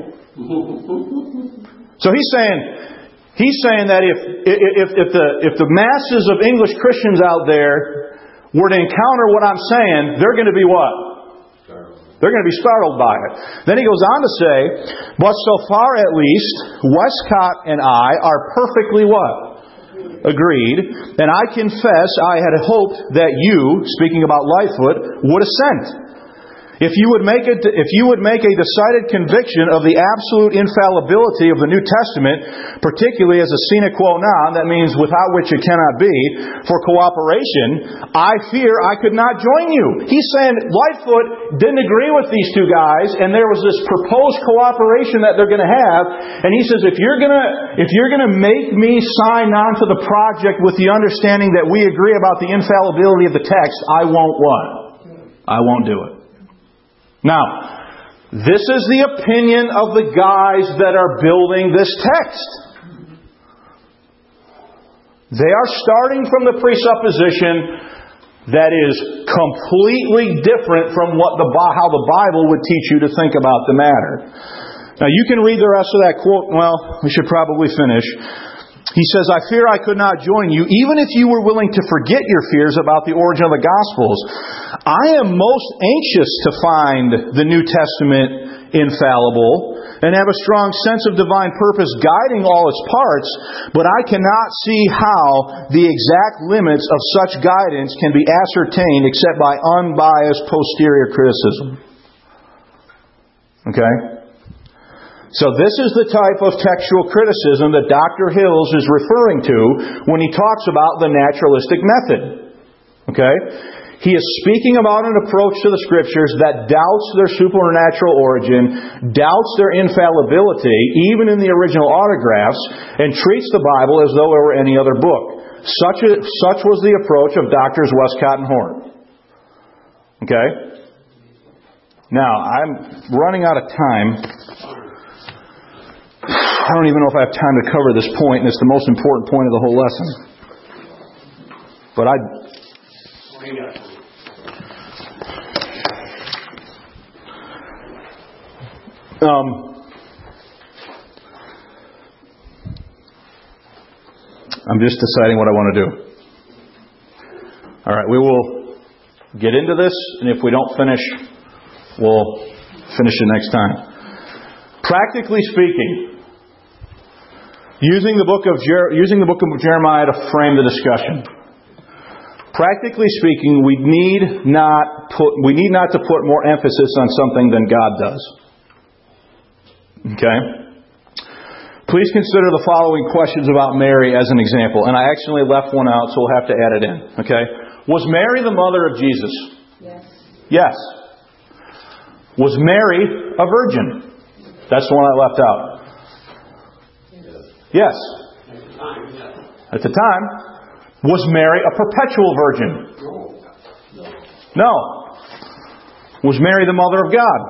So he's saying, he's saying that if, if, if, the, if the masses of English Christians out there were to encounter what I'm saying, they're going to be what? They're going to be startled by it. Then he goes on to say, but so far at least, Westcott and I are perfectly what? Agreed. And I confess I had hoped that you, speaking about Lightfoot, would assent. If you would make a, if you would make a decided conviction of the absolute infallibility of the New Testament, particularly as a sine qua non, that means without which it cannot be, for cooperation, I fear I could not join you. He's saying Lightfoot didn't agree with these two guys, and there was this proposed cooperation that they're going to have. And he says, if you're going to if you're going to make me sign on to the project with the understanding that we agree about the infallibility of the text, I won't what? I won't do it. Now, this is the opinion of the guys that are building this text. They are starting from the presupposition that is completely different from what the how the Bible would teach you to think about the matter. Now, you can read the rest of that quote. Well, we should probably finish. He says, I fear I could not join you, even if you were willing to forget your fears about the origin of the Gospels. I am most anxious to find the New Testament infallible and have a strong sense of divine purpose guiding all its parts, but I cannot see how the exact limits of such guidance can be ascertained except by unbiased posterior criticism. Okay? So this is the type of textual criticism that Doctor Hills is referring to when he talks about the naturalistic method. Okay? He is speaking about an approach to the Scriptures that doubts their supernatural origin, doubts their infallibility, even in the original autographs, and treats the Bible as though it were any other book. Such, a, such was the approach of Doctors Westcott and Hort. Okay? Now, I'm running out of time. I don't even know if I have time to cover this point, and it's the most important point of the whole lesson. But I... Um, I'm just deciding what I want to do. All right, we will get into this, and if we don't finish, we'll finish it next time. Practically speaking, Using the book of Jer- using the book of Jeremiah to frame the discussion. Practically speaking, we need not put we need not to put more emphasis on something than God does. Okay? Please consider the following questions about Mary as an example. And I actually left one out, so we'll have to add it in. Okay? Was Mary the mother of Jesus? Yes. Yes. Was Mary a virgin? That's the one I left out. Yes. At the time. Was Mary a perpetual virgin? No. Was Mary the mother of God?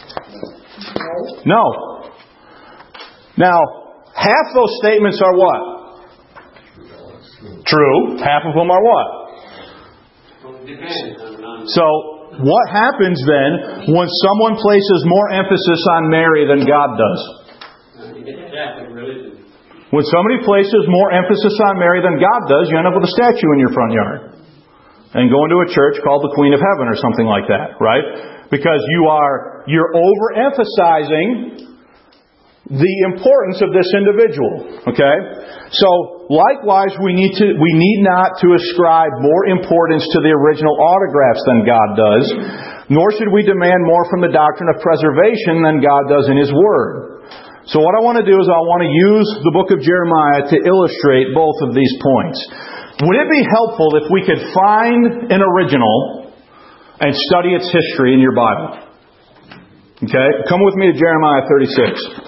No. Now, half those statements are what? True. Half of them are what? So, what happens then when someone places more emphasis on Mary than God does? When somebody places more emphasis on Mary than God does, you end up with a statue in your front yard. And go into a church called the Queen of Heaven or something like that, right? Because you are, you're overemphasizing the importance of this individual. Okay? So, likewise, we need to, we need not to ascribe more importance to the original autographs than God does, nor should we demand more from the doctrine of preservation than God does in His Word. So what I want to do is I want to use the book of Jeremiah to illustrate both of these points. Would it be helpful if we could find an original and study its history in your Bible? Okay, come with me to Jeremiah thirty-six.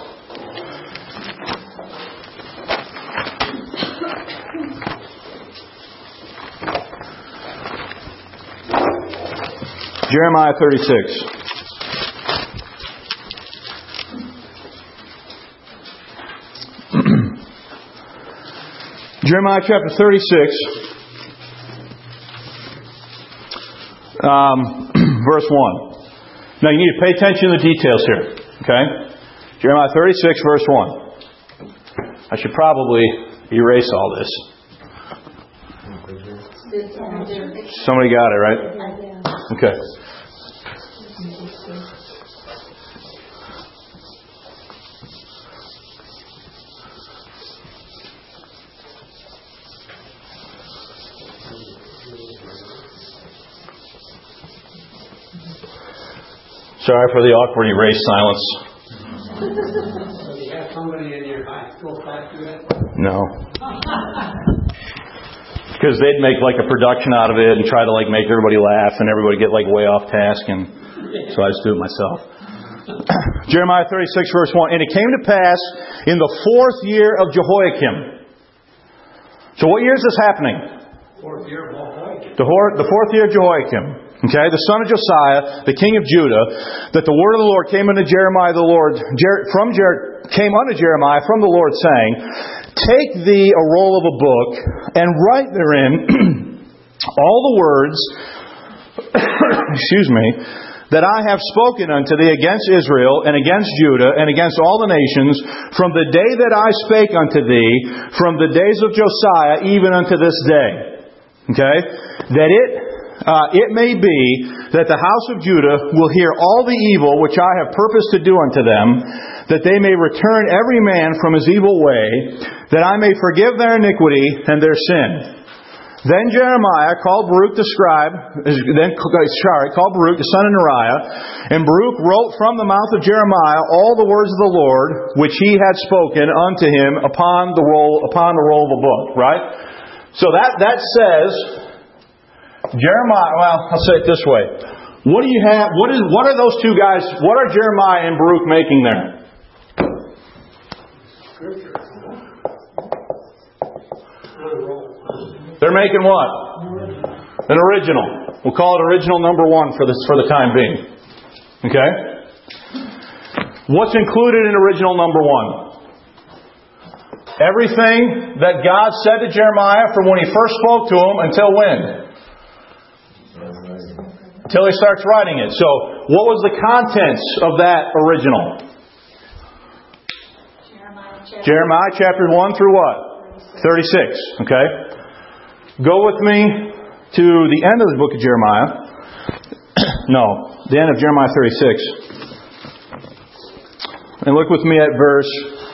Jeremiah thirty-six. Jeremiah chapter thirty-six, um, verse one. Now you need to pay attention to the details here. Okay? Jeremiah thirty-six, verse one. I should probably erase all this. Somebody got it, right? Okay. Sorry for the awkward erase silence. So do you have somebody in your high school class do that? No. Because they'd make like a production out of it and try to like make everybody laugh and everybody get like way off task, and so I just do it myself. Jeremiah thirty-six verse one. And it came to pass in the fourth year of Jehoiakim. So what year is this happening? Fourth year of Jehoiakim. The, hor- the fourth year of Jehoiakim. Okay, the son of Josiah, the king of Judah, that the word of the Lord came unto Jeremiah the Lord, Jer- from Jer- came unto Jeremiah from the Lord, saying, Take thee a roll of a book, and write therein all the words, excuse me, that I have spoken unto thee against Israel, and against Judah, and against all the nations, from the day that I spake unto thee, from the days of Josiah, even unto this day. Okay? That it Uh, it may be that the house of Judah will hear all the evil which I have purposed to do unto them, that they may return every man from his evil way, that I may forgive their iniquity and their sin. Then Jeremiah called Baruch the scribe, then sorry, called Baruch the son of Neriah, and Baruch wrote from the mouth of Jeremiah all the words of the Lord which he had spoken unto him upon the roll upon the roll of a book. Right. So that that says. Jeremiah, well, I'll say it this way. What do you have, what is, what are those two guys, what are Jeremiah and Baruch making there? Scripture. They're making what? An original. We'll call it original number one for this, for the time being. Okay? What's included in original number one? Everything that God said to Jeremiah from when he first spoke to him until when? Until he starts writing it. So, what was the contents of that original? Jeremiah chapter, Jeremiah chapter one through what? thirty-six. Okay? Go with me to the end of the book of Jeremiah. No, the end of Jeremiah thirty-six. And look with me at verse,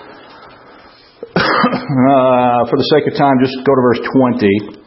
uh, for the sake of time, just go to verse twenty.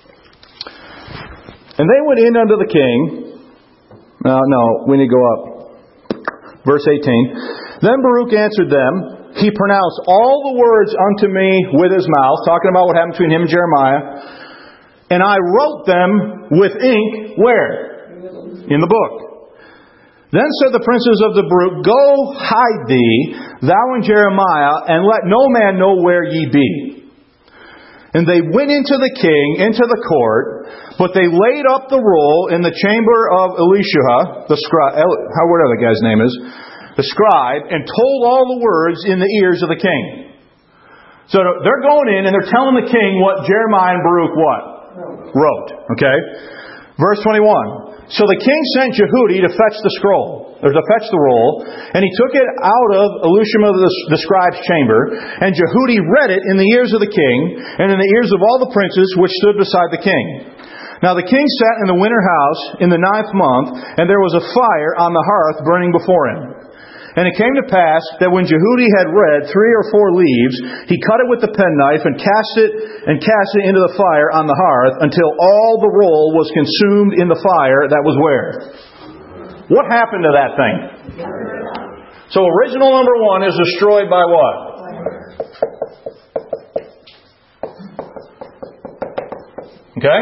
And they went in unto the king. Uh, no, we need to go up. Verse eighteen. Then Baruch answered them. He pronounced all the words unto me with his mouth, talking about what happened between him and Jeremiah. And I wrote them with ink, where? In the book. Then said the princes of the Baruch, Go hide thee, thou and Jeremiah, and let no man know where ye be. And they went into the king, into the court, but they laid up the roll in the chamber of Elisha, the scribe, how whatever the guy's name is, the scribe, and told all the words in the ears of the king. So they're going in and they're telling the king what Jeremiah and Baruch what? Wrote. Okay? Verse twenty-one. So the king sent Jehudi to fetch the scroll, or to fetch the roll, and he took it out of Elishama the, the scribe's chamber, and Jehudi read it in the ears of the king, and in the ears of all the princes which stood beside the king. Now the king sat in the winter house in the ninth month, and there was a fire on the hearth burning before him. And it came to pass that when Jehudi had read three or four leaves, he cut it with the penknife and cast it and cast it into the fire on the hearth until all the roll was consumed in the fire that was where? What happened to that thing? So original number one is destroyed by what? Okay?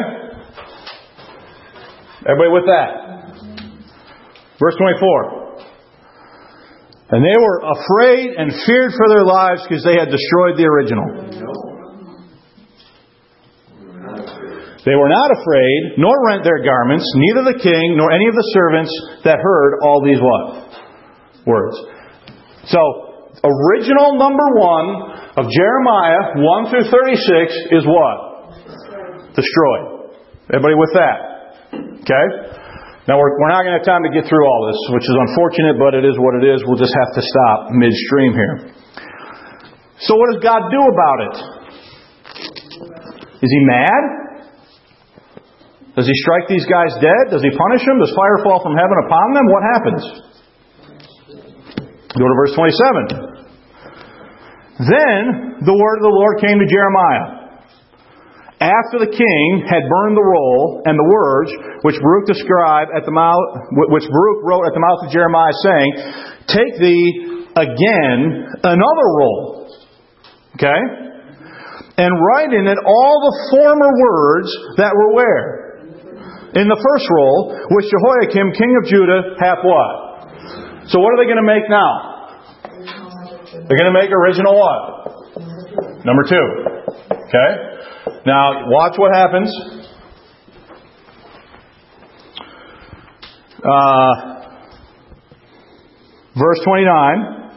Everybody with that? Verse twenty-four. And they were afraid and feared for their lives because they had destroyed the original. They were not afraid, nor rent their garments, neither the king, nor any of the servants that heard all these what? Words. So, original number one of Jeremiah one through thirty-six is what? Destroyed. Everybody with that? Okay? Now, we're, we're not going to have time to get through all this, which is unfortunate, but it is what it is. We'll just have to stop midstream here. So what does God do about it? Is He mad? Does He strike these guys dead? Does He punish them? Does fire fall from heaven upon them? What happens? Go to verse twenty-seven. Then the word of the Lord came to Jeremiah. After the king had burned the roll and the words which Baruch described at the mouth, which Baruch wrote at the mouth of Jeremiah, saying, "Take thee again another roll, okay, and write in it all the former words that were where in the first roll, which Jehoiakim king of Judah hath what?" So what are they going to make now? They're going to make original what? Number two. Okay. Now, watch what happens. Uh, verse twenty-nine.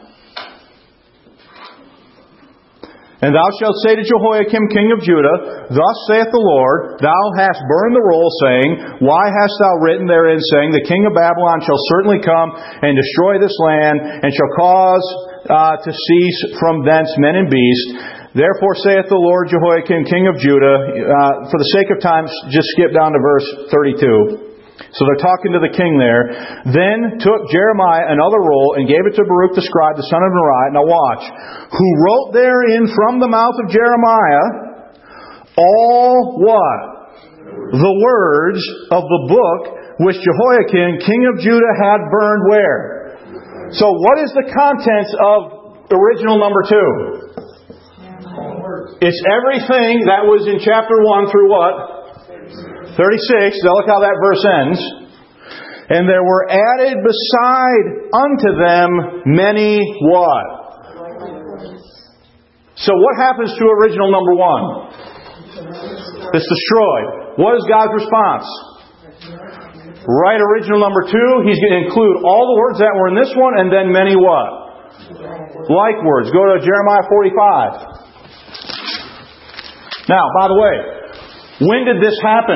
And thou shalt say to Jehoiakim king of Judah, Thus saith the Lord, Thou hast burned the roll, saying, Why hast thou written therein, saying, The king of Babylon shall certainly come and destroy this land, and shall cause uh, to cease from thence men and beasts. Therefore saith the Lord Jehoiakim, king of Judah, uh, for the sake of time, just skip down to verse thirty-two. So they're talking to the king there. Then took Jeremiah another roll and gave it to Baruch the scribe, the son of Neriah. Now watch. Who wrote therein from the mouth of Jeremiah all what? The words of the book which Jehoiakim, king of Judah, had burned where? So what is the contents of original number two? It's everything that was in chapter one through what? thirty-six. Now look how that verse ends. And there were added beside unto them many what? So what happens to original number one? It's destroyed. What is God's response? Right, original number two, He's going to include all the words that were in this one and then many what? Like words. Go to Jeremiah forty-five. Now, by the way, when did this happen?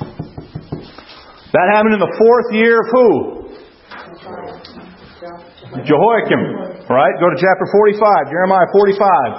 That happened in the fourth year of who? Jehoiakim. Right? Go to chapter forty-five. Jeremiah forty-five.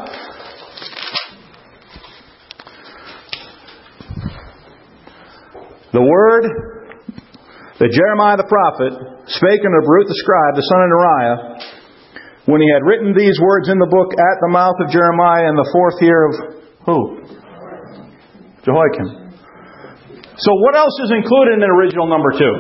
The word that Jeremiah the prophet spake unto Baruch the scribe, the son of Neriah, when he had written these words in the book at the mouth of Jeremiah in the fourth year of who? Jehoiakim. So what else is included in original number two?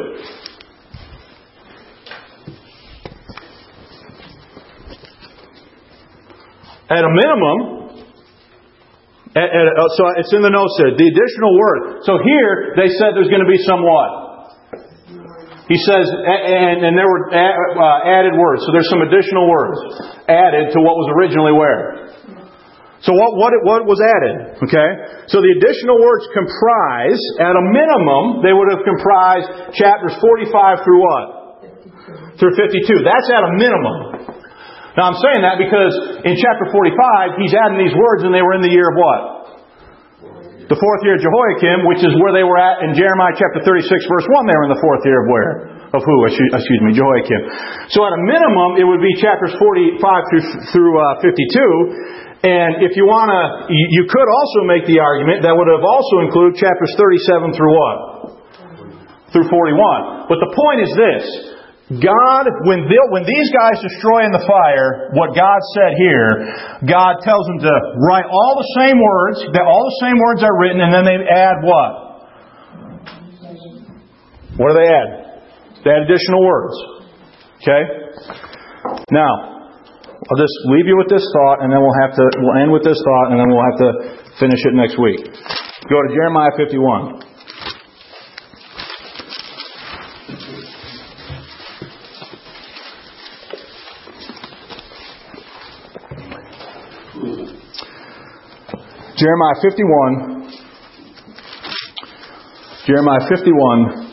At a minimum, at, at, so it's in the notes there, the additional word. So here they said there's going to be some what? He says, and, and there were uh, added words. So there's some additional words added to what was originally where? So what, what, what was added? Okay? So the additional words comprise, at a minimum, they would have comprised chapters forty-five through what? Through fifty-two. That's at a minimum. Now I'm saying that because in chapter forty-five, he's adding these words and they were in the year of what? The fourth year of Jehoiakim, which is where they were at in Jeremiah chapter thirty-six verse one. They were in the fourth year of where? Of who? Excuse me, Jehoiakim. So at a minimum, it would be chapters forty-five through, through uh, fifty-two. And if you want to, you could also make the argument that would have also included chapters thirty-seven through what? Through forty-one. But the point is this. God, when, when these guys destroy in the fire, what God said here, God tells them to write all the same words, that all the same words are written, and then they add what? What do they add? They add additional words. Okay? Now, I'll just leave you with this thought, and then we'll have to, we'll end with this thought, and then we'll have to finish it next week. Go to Jeremiah fifty-one. Jeremiah fifty-one. Jeremiah fifty-one,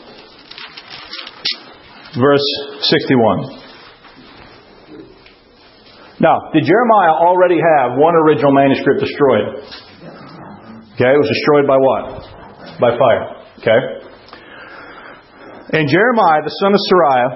verse sixty-one. Now, did Jeremiah already have one original manuscript destroyed? Okay, it was destroyed by what? By fire. Okay. And Jeremiah, the son of Seraiah,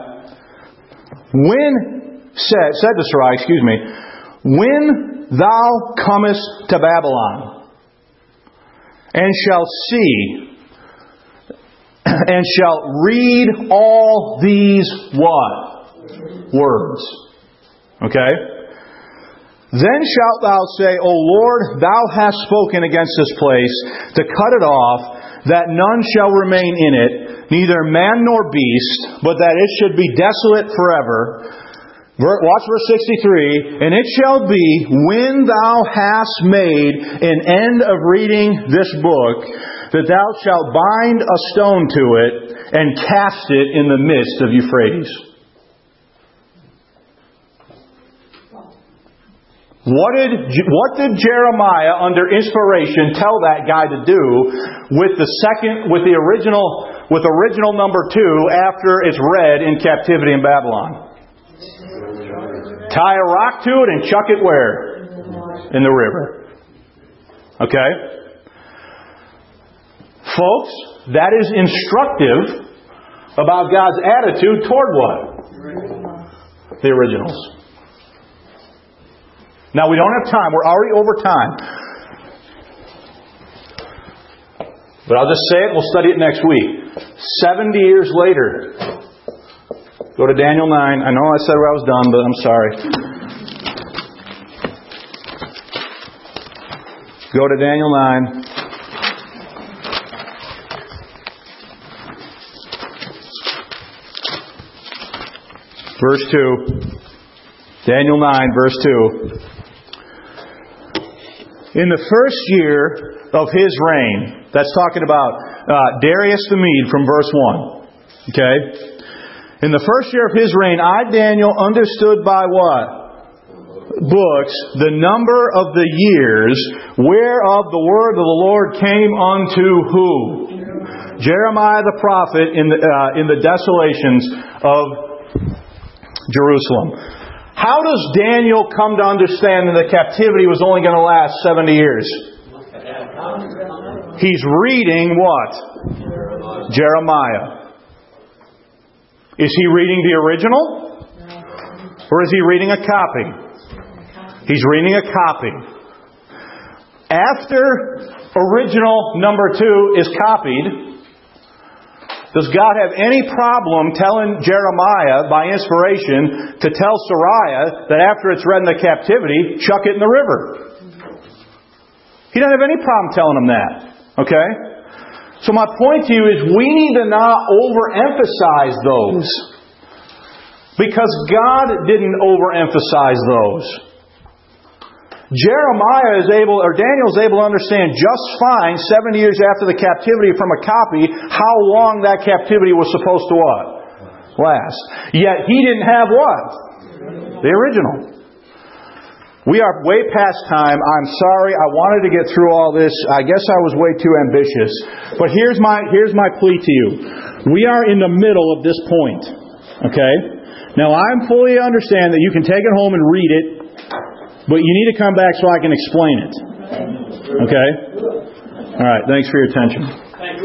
when said, said to Seraiah, excuse me, when thou comest to Babylon, and shalt see, and shalt read all these what? Words. Okay? Then shalt thou say, O Lord, thou hast spoken against this place to cut it off, that none shall remain in it, neither man nor beast, but that it should be desolate forever. Watch verse sixty-three. And it shall be, when thou hast made an end of reading this book, that thou shalt bind a stone to it and cast it in the midst of Euphrates. What did, what did Jeremiah, under inspiration, tell that guy to do with the second, with the original, with original number two after it's read in captivity in Babylon? Tie a rock to it and chuck it where? In the river. Okay? Folks, that is instructive about God's attitude toward what? The originals. Now, we don't have time. We're already over time. But I'll just say it. We'll study it next week. Seventy years later. Go to Daniel nine. I know I said I was done, but I'm sorry. Go to Daniel nine. Verse two. Daniel nine, verse two. In the first year of his reign, that's talking about uh, Darius the Mede from verse one. Okay? In the first year of his reign, I, Daniel, understood by what? Books, the number of the years whereof the word of the Lord came unto who? Jeremiah the prophet in the, uh, in the desolations of Jerusalem. How does Daniel come to understand that the captivity was only going to last seventy years? He's reading what? Jeremiah. Is he reading the original? Or is he reading a copy? He's reading a copy. After original number two is copied, does God have any problem telling Jeremiah by inspiration to tell Seraiah that after it's read in the captivity, chuck it in the river? He doesn't have any problem telling him that. Okay? So my point to you is we need to not overemphasize those. Because God didn't overemphasize those. Jeremiah is able, or Daniel is able to understand just fine, seventy years after the captivity from a copy, how long that captivity was supposed to what? Last. Yet he didn't have what? The original. We are way past time. I'm sorry. I wanted to get through all this. I guess I was way too ambitious. But here's my, here's my plea to you. We are in the middle of this point. Okay? Now I fully understand that you can take it home and read it. But you need to come back so I can explain it. Okay? All right. Thanks for your attention.